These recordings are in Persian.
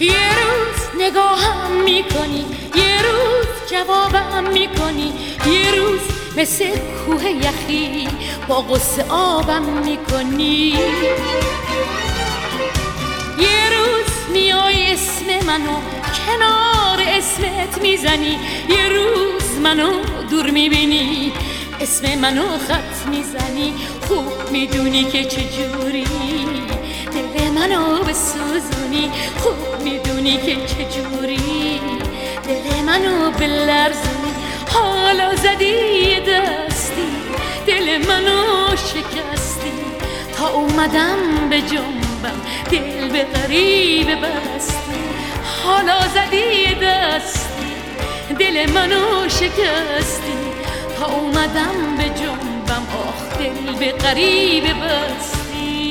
یه روز نگاهم میکنی، یه روز جوابم میکنی، یه روز مثل کوه یخی با غصه آبم میکنی. یه روز میای اسم منو کنار اسمت میزنی، یه روز منو دور میبینی اسم منو خط میزنی. خوب میدونی که چجوری دل منو بسوزونی، خوب میدونی که چجوری دل منو بلرزونی. حالا زدی دستی دل منو شکستی، تا اومدم به جنبم دل به غریب بستی. حالا زدی دستی دل منو شکستی، تا اومدم به جنبم آخ دل به غریب بستی.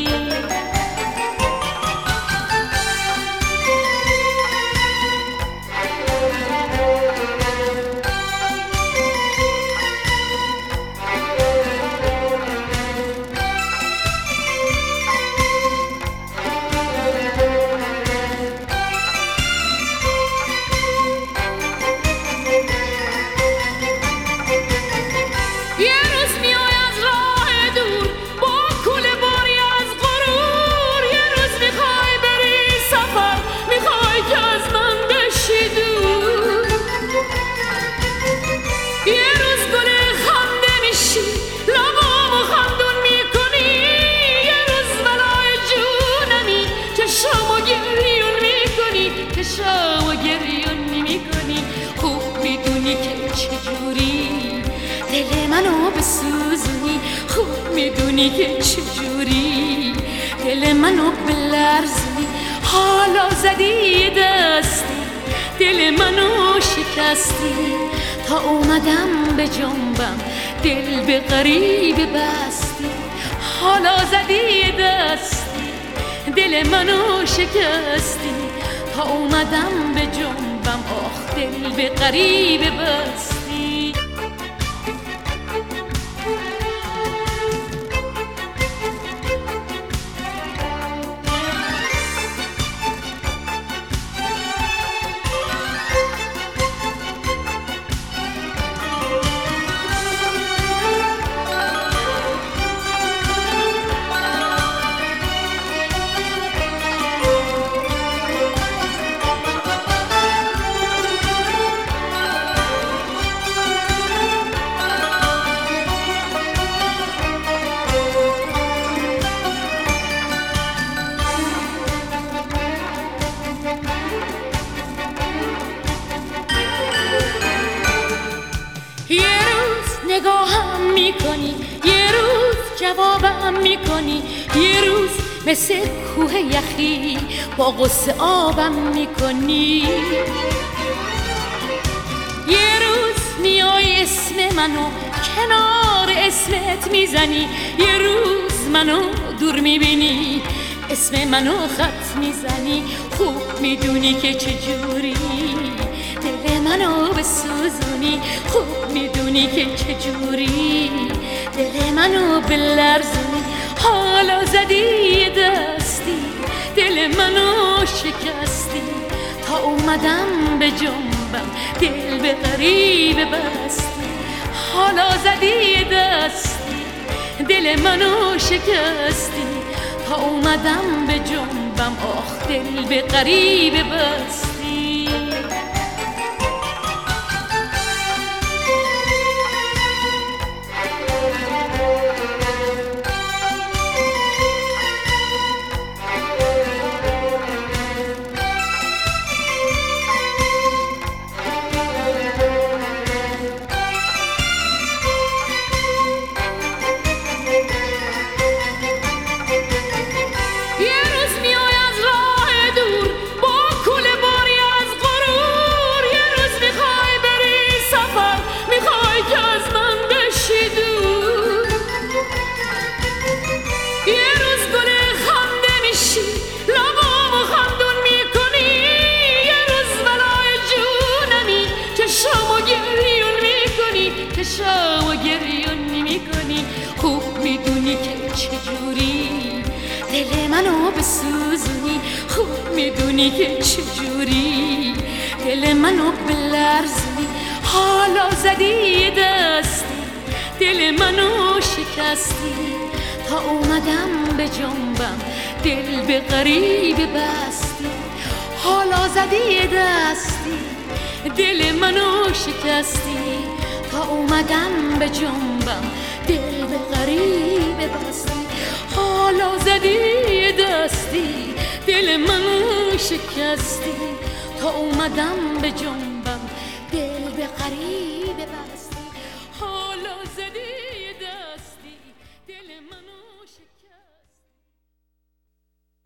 و گریون میکنی، خوب میدونی که چجوری دل منو بسوزونی، خوب میدونی که چجوری دل منو بلرزونی. حالا زدی دستی دل منو شکستی، تا اومدم به جنبم دل به غریب بستی. حالا زدی دستی دل منو شکستی، تا اومدم به جنبم آخ دل به غریب بستی. یه روز نگاهم میکنی، یه روز جوابم میکنی، یه روز مثل کوه یخی با غصه آبم میکنی. یه روز میای اسم منو کنار اسمت میزنی، یه روز منو دور میبینی اسم منو خط میزنی. خوب میدونی که چجوری دل منو بسوزونی، خوب میدونی که چجوری دل منو بلرزونی. حالا زدی دستی دل منو شکستی، تا اومدم به جنبم دل به غریب بستی. حالا زدی دستی دل منو شکستی، تا اومدم به جنبم آخ دل به غریب بستی. یه روز میای از راه دور با کوله باری میدونی که چجوری دل منو بلرزی، حالا زدی دستی دل منو شکستی، تا اومدم به جنبم دل به غریب بستی، حالا زدی دستی دل منو شکستی، تا اومدم به جنبم دل به غریب بستی، حالا زدی دستی دل منو شکستی، تا اومدم به جنبم دل به غریب